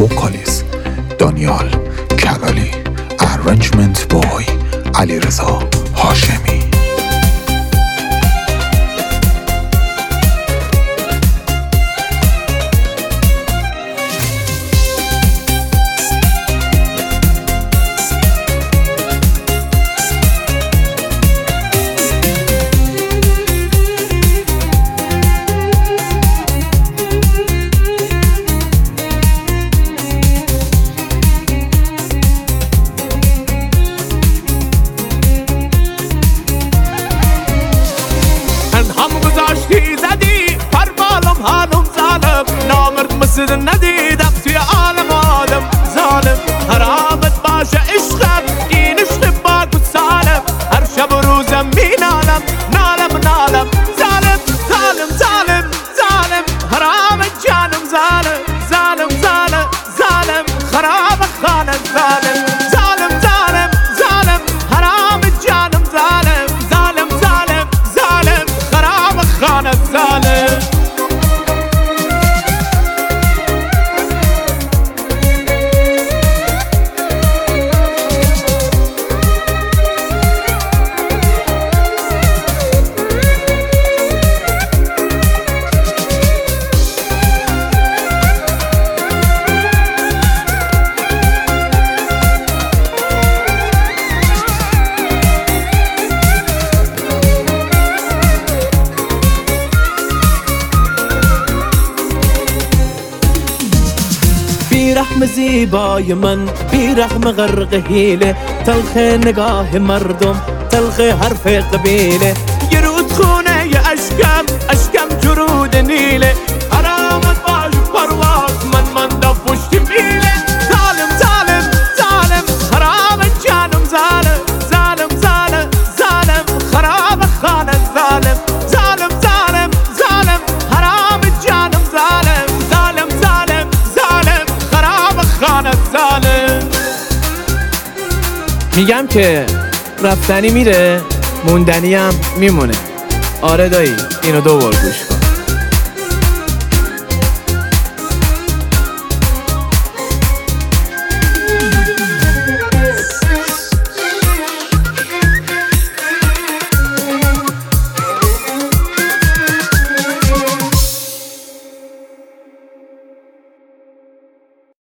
وکالیست دانیال کلالی، ارنجمنت بوی علیرضا هاشمی. حالم ظالم نامرد مثل ندیدم توی عالم آدم ظالم حرامت باشه عشقم این عشق باک و سالم هر شب و روزم می نالم نالم ظالم ظالم ظالم ظالم حرامت جانم ظالم ظالم ظالم ظالم خراب خانه ظالم ظالم ظالم ظالم حرامت جانم ظالم ظالم ظالم ظالم خراب خانه ظالم. بیرحم زیبای من، بیرحم غرق حیله، تلخ نگاه مردم، تلخ حرف قبیله. یه رودخونه یه اشکم جرود نیله، حرامت باش پرواز من ماندم پشت میله. ظالم ظالم ظالم حرامت جانم ظالم ظالم ظالم ظالم خراب خانه ظالم ظالم ظالم ظالم حرامت جانم ظالم ظالم ظالم ظالم خراب خانه ظالم. میگم که رفتنی میره موندنی هم میمونه. آره دایی اینو 2 بار گوش کن.